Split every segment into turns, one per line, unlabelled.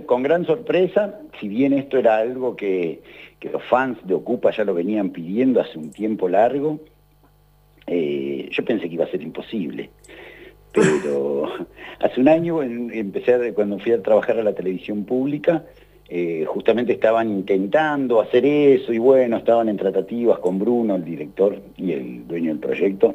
con gran sorpresa, si bien esto era algo que los fans de Ocupa ya lo venían pidiendo hace un tiempo largo, yo pensé que iba a ser imposible. Pero hace un año cuando fui a trabajar a la televisión pública, justamente estaban intentando hacer eso y bueno, estaban en tratativas con Bruno, el director y el dueño del proyecto.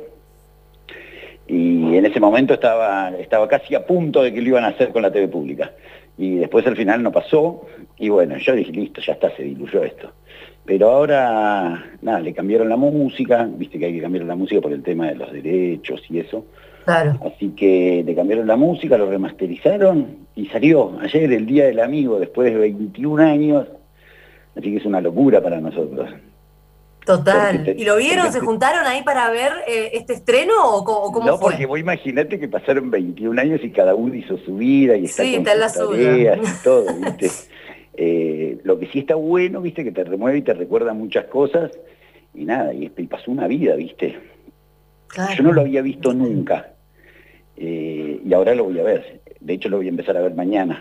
Y en ese momento estaba casi a punto de que lo iban a hacer con la TV pública. Y después al final no pasó, y bueno, yo dije, listo, ya está, se diluyó esto. Pero ahora, nada, le cambiaron la música, viste que hay que cambiar la música por el tema de los derechos y eso.
Claro.
Así que le cambiaron la música, lo remasterizaron y salió ayer, el Día del Amigo, después de 21 años. Así que es una locura para nosotros.
Total. ¿Y lo vieron? ¿Se juntaron ahí para ver este estreno o cómo
no,
fue?
porque vos imaginate que pasaron 21 años y cada uno hizo su vida y está
Sí,
con
está en la
sus
suya.
tareas y todo, ¿viste? Lo que sí está bueno, ¿viste? Que te remueve y te recuerda muchas cosas y nada, y pasó una vida, ¿viste?
Claro.
Yo no lo había visto nunca y ahora lo voy a ver. De hecho, lo voy a empezar a ver mañana.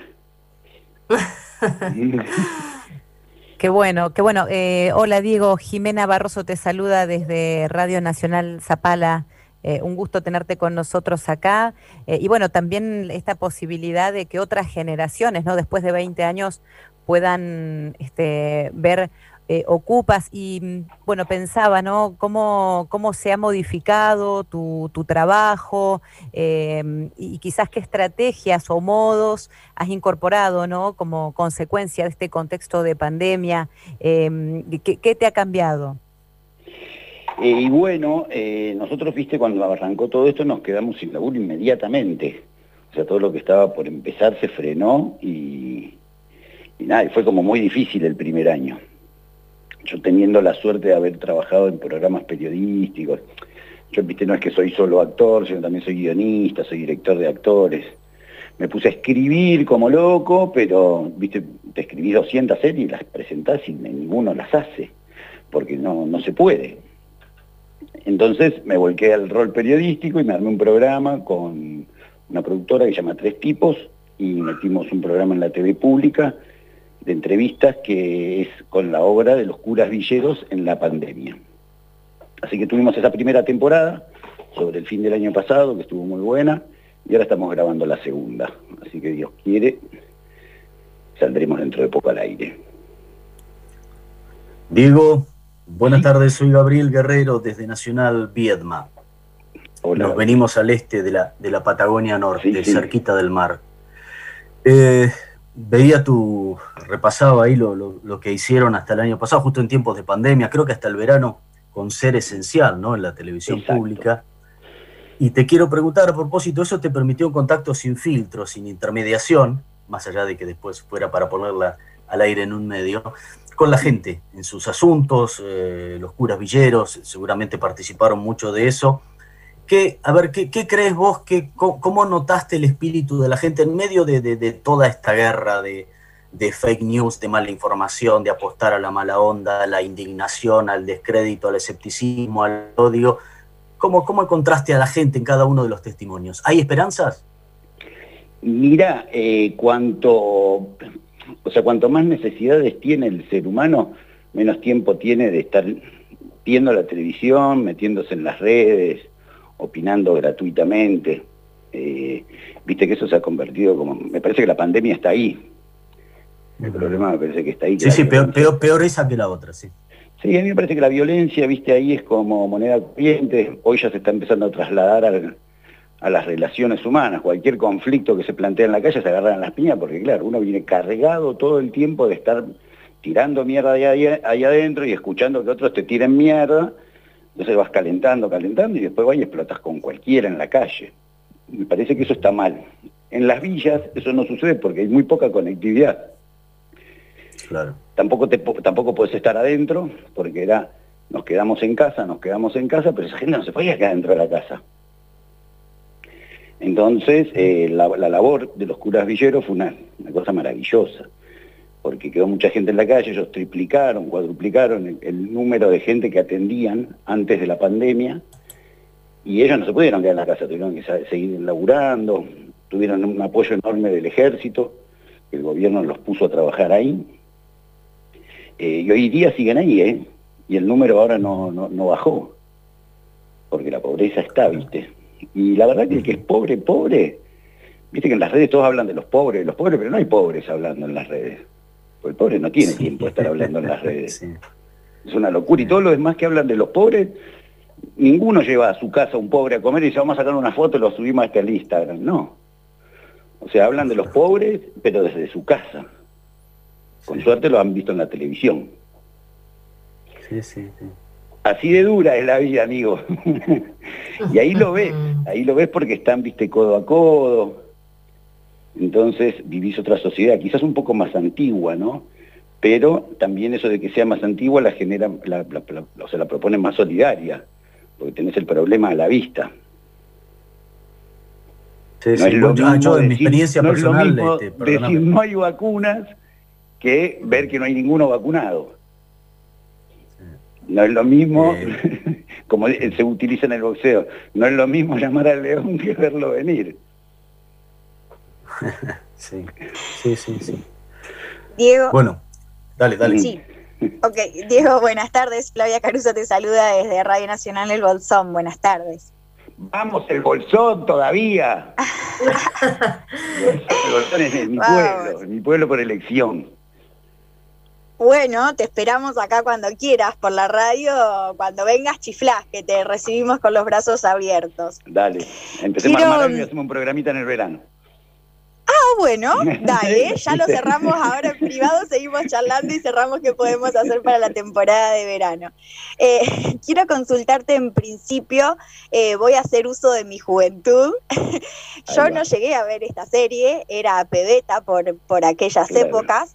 Qué bueno, qué bueno. Hola Diego, Jimena Barroso te saluda desde Radio Nacional Zapala. Un gusto tenerte con nosotros acá. Y bueno, también esta posibilidad de que otras generaciones, ¿no? Después de 20 años puedan ver Ocupas. Y bueno, pensaba, ¿no? Cómo se ha modificado tu trabajo y quizás qué estrategias o modos has incorporado, ¿no? Como consecuencia de este contexto de pandemia. ¿Qué te ha cambiado?
Y bueno, nosotros, viste, cuando arrancó todo esto nos quedamos sin laburo inmediatamente. O sea, todo lo que estaba por empezar se frenó y nada, y fue como muy difícil el primer año. Yo teniendo la suerte de haber trabajado en programas periodísticos, yo, viste, no es que soy solo actor, sino también soy guionista, soy director de actores. Me puse a escribir como loco, pero, viste, te escribís 200 series y las presentás y ninguno las hace, porque no se puede. Entonces me volqué al rol periodístico y me armé un programa con una productora que se llama Tres Tipos y metimos un programa en la TV pública de entrevistas que es con la obra de los curas villeros en la pandemia. Así que tuvimos esa primera temporada sobre el fin del año pasado, que estuvo muy buena, y ahora estamos grabando la segunda. Así que Dios quiere, saldremos dentro de poco al aire.
Diego, buenas tardes, soy Gabriel Guerrero desde Nacional Viedma.
Hola.
Nos venimos al este de la Patagonia Norte,
Sí.
cerquita del mar. Repasaba ahí lo que hicieron hasta el año pasado, justo en tiempos de pandemia, creo que hasta el verano, con Ser Esencial, ¿no? En la televisión
Exacto.
pública. Y te quiero preguntar, a propósito, ¿eso te permitió un contacto sin filtro, sin intermediación, más allá de que después fuera para ponerla al aire en un medio, con la gente, en sus asuntos? Los curas villeros seguramente participaron mucho de eso. ¿Qué crees vos? ¿Cómo notaste el espíritu de la gente en medio de toda esta guerra de fake news, de mala información, de apostar a la mala onda, a la indignación, al descrédito, al escepticismo, al odio? ¿Cómo encontraste a la gente en cada uno de los testimonios? ¿Hay esperanzas?
Mira, cuanto más necesidades tiene el ser humano, menos tiempo tiene de estar viendo la televisión, metiéndose en las redes, opinando gratuitamente. Viste que eso se ha convertido como... Me parece que la pandemia está ahí. El problema me parece que está ahí.
Sí, peor esa que la otra, sí.
Sí, a mí me parece que la violencia, viste, ahí es como moneda corriente. Hoy ya se está empezando a trasladar a las relaciones humanas. Cualquier conflicto que se plantea en la calle se agarran las piñas, porque claro, uno viene cargado todo el tiempo de estar tirando mierda ahí adentro y escuchando que otros te tiren mierda. Entonces vas calentando y después vas y explotas con cualquiera en la calle. Me parece que eso está mal. En las villas eso no sucede porque hay muy poca conectividad.
Claro.
Tampoco podés estar adentro, porque nos quedamos en casa, pero esa gente no se podía quedar dentro de la casa. Entonces, la labor de los curas villeros fue una cosa maravillosa, porque quedó mucha gente en la calle, ellos triplicaron, cuadruplicaron el número de gente que atendían antes de la pandemia, y ellos no se pudieron quedar en la casa, tuvieron que seguir laburando, tuvieron un apoyo enorme del ejército, el gobierno los puso a trabajar ahí, y hoy día siguen ahí, y el número ahora no bajó, porque la pobreza está, ¿viste? Y la verdad que el que es pobre, pobre, viste que en las redes todos hablan de los pobres, pero no hay pobres hablando en las redes. Porque el pobre no tiene tiempo de estar hablando en las redes.
Sí.
Es una locura. Y todos los demás que hablan de los pobres, ninguno lleva a su casa a un pobre a comer y dice, vamos a sacar una foto y lo subimos a este Instagram. No. O sea, hablan de los pobres, pero desde su casa. Con suerte lo han visto en la televisión.
Sí, sí, sí.
Así de dura es la vida, amigo. Y ahí lo ves porque están, viste, codo a codo. Entonces vivís otra sociedad, quizás un poco más antigua, ¿no? Pero también eso de que sea más antigua la genera, o sea, la proponen más solidaria, porque tenés el problema a la vista.
Sí,
no
sí.
es lo mismo
Yo en mi
decir,
experiencia
no
personal,
es lo mismo decir no hay vacunas que ver que no hay ninguno vacunado. No es lo mismo, como se utiliza en el boxeo, no es lo mismo llamar al león que verlo venir.
Sí, sí, sí, sí.
Diego.
Bueno, dale.
Sí. Ok, Diego, buenas tardes. Flavia Caruso te saluda desde Radio Nacional El Bolsón. Buenas tardes.
Vamos, el Bolsón todavía. El Bolsón es mi pueblo por elección.
Bueno, te esperamos acá cuando quieras, por la radio, cuando vengas chiflás, que te recibimos con los brazos abiertos.
Dale, empecemos a armar algo y hacemos un programita en el verano.
Bueno, dale, ya lo cerramos ahora en privado, seguimos charlando y cerramos qué podemos hacer para la temporada de verano. Quiero consultarte en principio, voy a hacer uso de mi juventud. Yo no llegué a ver esta serie, era pebeta por aquellas épocas.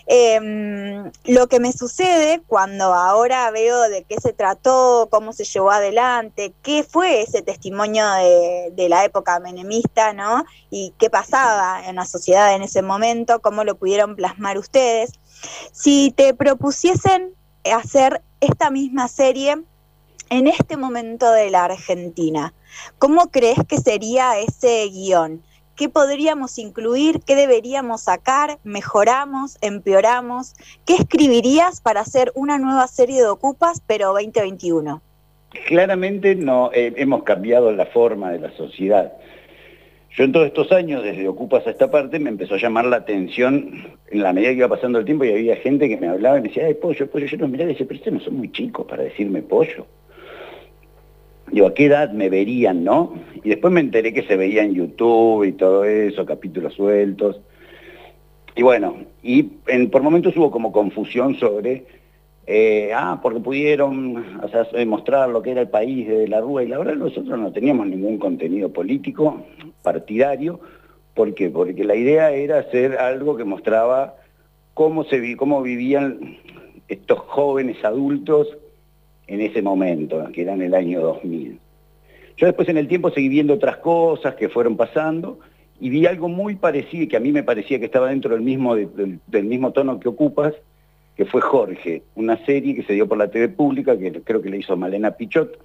Lo que me sucede cuando ahora veo de qué se trató, cómo se llevó adelante, qué fue ese testimonio de la época menemista, ¿no? Y qué pasaba en la sociedad en ese momento, cómo lo pudieron plasmar ustedes. Si te propusiesen hacer esta misma serie en este momento de la Argentina, ¿cómo crees que sería ese guión? ¿Qué podríamos incluir? ¿Qué deberíamos sacar? ¿Mejoramos? ¿Empeoramos? ¿Qué escribirías para hacer una nueva serie de Ocupas, pero 2021?
Claramente no hemos cambiado la forma de la sociedad. Yo en todos estos años, desde Ocupas a esta parte, me empezó a llamar la atención en la medida que iba pasando el tiempo y había gente que me hablaba y me decía, ¡ay, pollo! Yo los miraba y decía, pero ustedes no son muy chicos para decirme pollo. Digo, ¿a qué edad me verían, no? Y después me enteré que se veía en YouTube y todo eso, capítulos sueltos. Y bueno, por momentos hubo como confusión sobre, porque pudieron mostrar lo que era el país desde la Rúa, y la verdad nosotros no teníamos ningún contenido político, partidario. ¿Por qué? Porque la idea era hacer algo que mostraba cómo vivían estos jóvenes adultos en ese momento, que era en el año 2000. Yo después en el tiempo seguí viendo otras cosas que fueron pasando y vi algo muy parecido, que a mí me parecía que estaba dentro del mismo tono que Ocupas, que fue Jorge, una serie que se dio por la TV pública, que creo que le hizo Malena Pichot,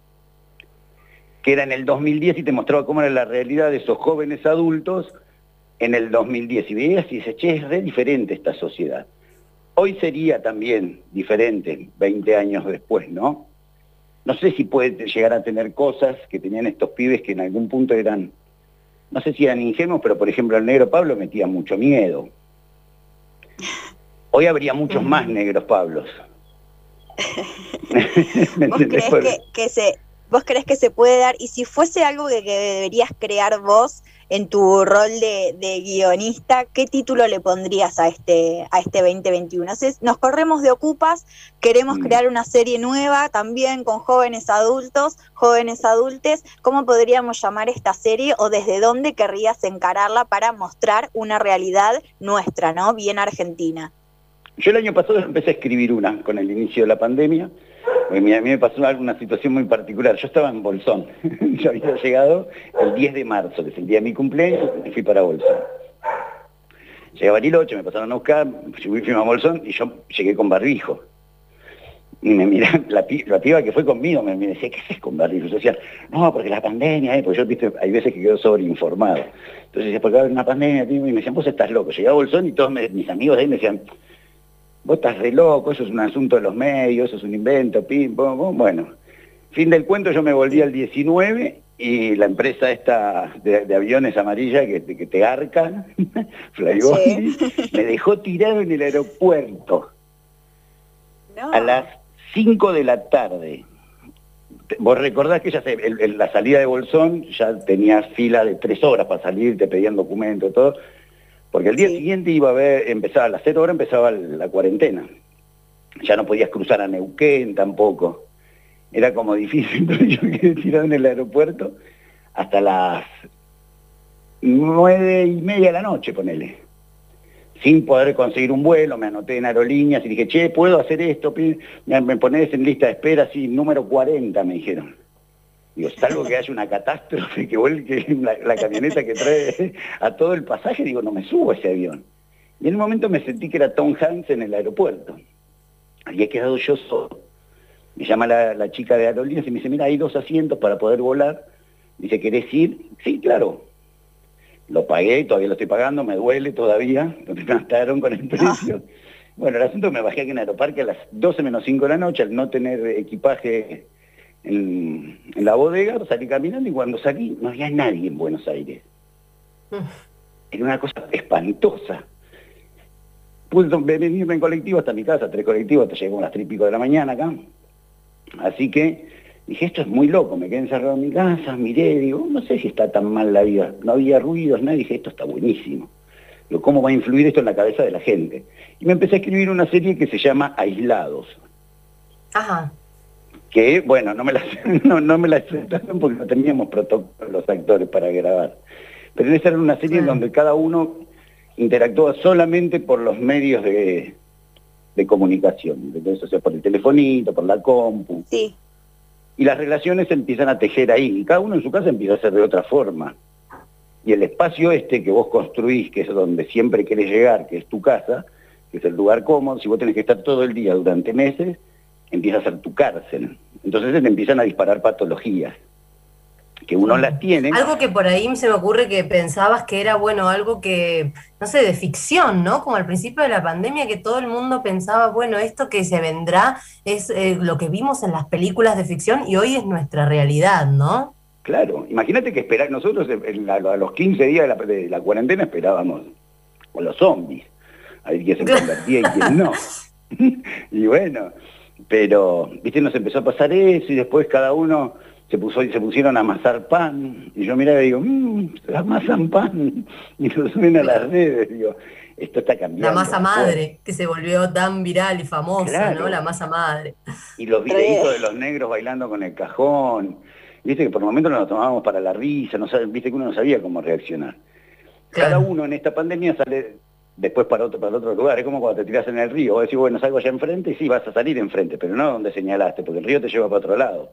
que era en el 2010 y te mostraba cómo era la realidad de esos jóvenes adultos en el 2010. Y veías y dices, che, es re diferente esta sociedad. Hoy sería también diferente, 20 años después, ¿no? No sé si puede llegar a tener cosas que tenían estos pibes que en algún punto eran, no sé si eran ingenuos, pero por ejemplo el negro Pablo metía mucho miedo. Hoy habría muchos más negros Pablos.
¿Vos crees que se puede dar? Y si fuese algo que deberías crear vos en tu rol de guionista, ¿qué título le pondrías a este 2021? Entonces, nos corremos de Ocupas, queremos crear una serie nueva también con jóvenes adultos, jóvenes adultes. ¿Cómo podríamos llamar esta serie o desde dónde querrías encararla para mostrar una realidad nuestra, ¿no? Bien argentina.
Yo el año pasado empecé a escribir una con el inicio de la pandemia. A mí me pasó una situación muy particular. Yo estaba en Bolsón. Yo había llegado el 10 de marzo, que es el día de mi cumpleaños, y fui para Bolsón. Llegué a Bariloche, me pasaron a buscar, fuimos a Bolsón y yo llegué con barbijo. y me mira, la piba que fue conmigo me decía, ¿qué haces con barrio social? No, porque la pandemia, porque yo, viste, hay veces que quedo sobreinformado. Entonces decía, porque va a haber una pandemia, tío, y me decían, vos estás loco. Llegaba Bolsón y todos mis amigos de ahí me decían, vos estás re loco, eso es un asunto de los medios, eso es un invento, pim, pum, pum. Bueno, fin del cuento, yo me volví al 19 y la empresa esta de aviones amarilla que te arcan, Flybondi, me dejó tirado en el aeropuerto a las 5 de la tarde. Vos recordás que ya la salida de Bolsón ya tenía fila de 3 horas para salir, te pedían documentos, todo, porque el día siguiente empezaba a las 0 horas, empezaba la cuarentena. Ya no podías cruzar a Neuquén tampoco. Era como difícil, entonces yo quedé tirado en el aeropuerto hasta las 9:30 de la noche, ponele. Sin poder conseguir un vuelo, me anoté en aerolíneas y dije, che, ¿puedo hacer esto? Me ponés en lista de espera, sí, número 40, me dijeron. Digo, salvo que haya una catástrofe que vuelque la camioneta que trae a todo el pasaje, digo, no me subo a ese avión. Y en un momento me sentí que era Tom Hanks en el aeropuerto. Había quedado yo solo. Me llama la chica de aerolíneas y me dice, mira, hay 2 asientos para poder volar. Dice, ¿querés ir? Sí, claro. Lo pagué, todavía lo estoy pagando, me duele todavía, no me gastaron con el precio. Bueno, el asunto me bajé aquí en Aeroparque a las 12 menos 5 de la noche, al no tener equipaje en la bodega, salí caminando y cuando salí no había nadie en Buenos Aires. Era una cosa espantosa. Pude venirme en colectivo hasta mi casa, 3 colectivos, hasta llegué a las 3 y pico de la mañana acá. Así que dije, esto es muy loco, me quedé encerrado en mi casa, miré, digo, no sé si está tan mal la vida. No había ruidos, nada, dije, esto está buenísimo. Digo, ¿cómo va a influir esto en la cabeza de la gente? Y me empecé a escribir una serie que se llama Aislados.
Ajá.
Que, bueno, no me la aceptaron porque no teníamos protocolos los actores para grabar. Pero esa era una serie en donde cada uno interactúa solamente por los medios de comunicación. Entonces, o sea, por el telefonito, por la compu.
Sí.
Y las relaciones se empiezan a tejer ahí. Y cada uno en su casa empieza a hacer de otra forma. Y el espacio este que vos construís, que es donde siempre querés llegar, que es tu casa, que es el lugar cómodo, si vos tenés que estar todo el día durante meses, empieza a ser tu cárcel. Entonces se te empiezan a disparar patologías, que uno las tiene.
Algo que por ahí se me ocurre que pensabas que era, bueno, algo que, no sé, de ficción, ¿no? Como al principio de la pandemia, que todo el mundo pensaba, bueno, esto que se vendrá es lo que vimos en las películas de ficción y hoy es nuestra realidad, ¿no?
Claro, imagínate que nosotros a los 15 días de la cuarentena esperábamos con los zombies, a ver quién se convertía y quién no. Y bueno, pero, viste, nos empezó a pasar eso y después cada uno se pusieron a amasar pan, y yo miraba y digo, amasan pan, y lo suben a las redes, digo, esto está cambiando.
La masa madre, que se volvió tan viral y famosa, claro, ¿no? La masa madre.
Y los videitos de los negros bailando con el cajón, viste que por momentos nos lo tomábamos para la risa, viste que uno no sabía cómo reaccionar. Claro. Cada uno en esta pandemia sale después para otro lugar, es como cuando te tirás en el río, vos decís, bueno, salgo allá enfrente, y sí, vas a salir enfrente, pero no donde señalaste, porque el río te lleva para otro lado.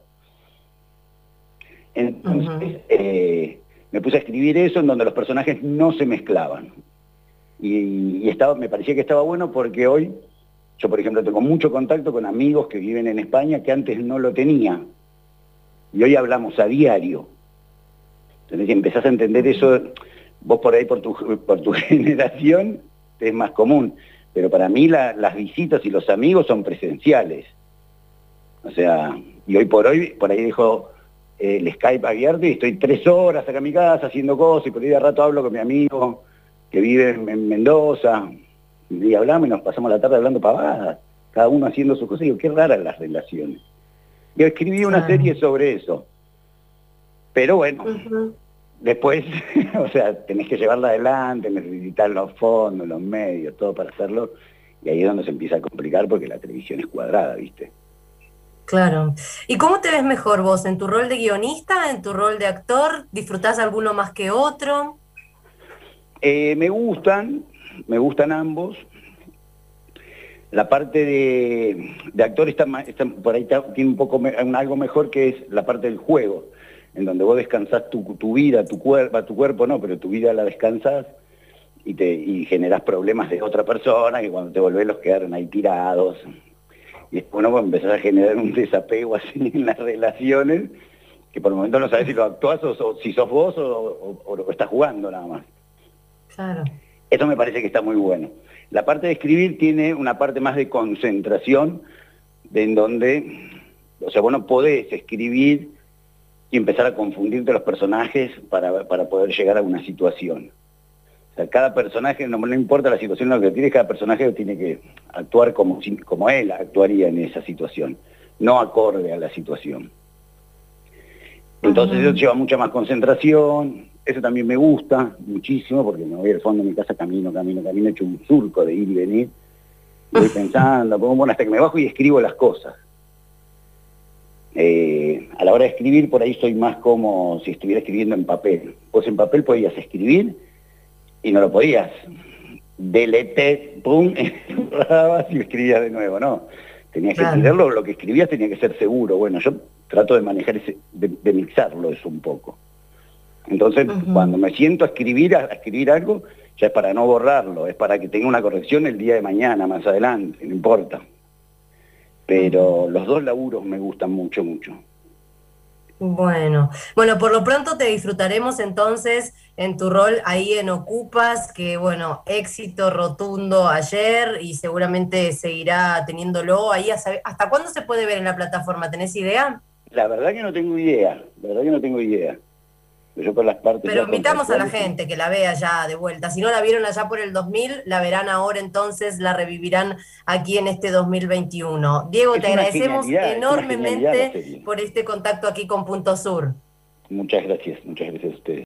Entonces, me puse a escribir eso en donde los personajes no se mezclaban. Y me parecía que estaba bueno porque hoy, yo por ejemplo tengo mucho contacto con amigos que viven en España que antes no lo tenía. Y hoy hablamos a diario. Entonces, si empezás a entender eso, vos por ahí, por tu generación, es más común. Pero para mí las visitas y los amigos son presenciales. O sea, y hoy por ahí dejo el Skype abierto y estoy 3 horas acá en mi casa haciendo cosas y por ahí de rato hablo con mi amigo que vive en Mendoza y hablamos y nos pasamos la tarde hablando pavadas, cada uno haciendo sus cosas y digo, qué raras las relaciones. Y escribí una serie sobre eso. Pero bueno, después, o sea, tenés que llevarla adelante, necesitar los fondos, los medios, todo para hacerlo y ahí es donde se empieza a complicar porque la televisión es cuadrada, ¿viste?
Claro. ¿Y cómo te ves mejor vos? ¿En tu rol de guionista? ¿En tu rol de actor? ¿Disfrutás alguno más que otro?
Me gustan ambos. La parte de actor está por ahí tiene un poco algo mejor que es la parte del juego, en donde vos descansás tu vida, tu cuerpo no, pero tu vida la descansás y generás problemas de otra persona que cuando te volvés los quedaron ahí tirados. Y después uno empezás a generar un desapego así en las relaciones, que por el momento no sabes si lo actuás o si sos vos o lo estás jugando nada más.
Claro.
Eso me parece que está muy bueno. La parte de escribir tiene una parte más de concentración, en donde, o sea, vos no podés escribir y empezar a confundirte los personajes para poder llegar a una situación. O sea, cada personaje, no importa la situación en la que tienes, cada personaje tiene que actuar como él actuaría en esa situación, no acorde a la situación. Entonces eso lleva mucha más concentración, eso también me gusta muchísimo, porque me voy al fondo de mi casa, camino, he hecho un surco de ir y venir, y voy pensando, bueno, hasta que me bajo y escribo las cosas. A la hora de escribir, por ahí soy más como si estuviera escribiendo en papel. Vos en papel podías escribir y no lo podías. Deleté, pum, borrabas y escribías de nuevo, ¿no? Tenías que escribirlo, lo que escribías tenía que ser seguro. Bueno, yo trato de manejar de mixarlo eso un poco. Entonces, cuando me siento a escribir algo, ya es para no borrarlo, es para que tenga una corrección el día de mañana, más adelante, no importa. Pero los dos laburos me gustan mucho, mucho.
Bueno, por lo pronto te disfrutaremos entonces en tu rol ahí en Ocupas, que bueno, éxito rotundo ayer y seguramente seguirá teniéndolo ahí. ¿Hasta cuándo se puede ver en la plataforma? ¿Tenés idea?
La verdad que no tengo idea, Yo por las partes.
Pero invitamos a la gente que la vea ya de vuelta. Si no la vieron allá por el 2000, la verán ahora entonces, la revivirán aquí en este 2021. Diego, te agradecemos enormemente por este contacto aquí con Punto Sur.
Muchas gracias a ustedes.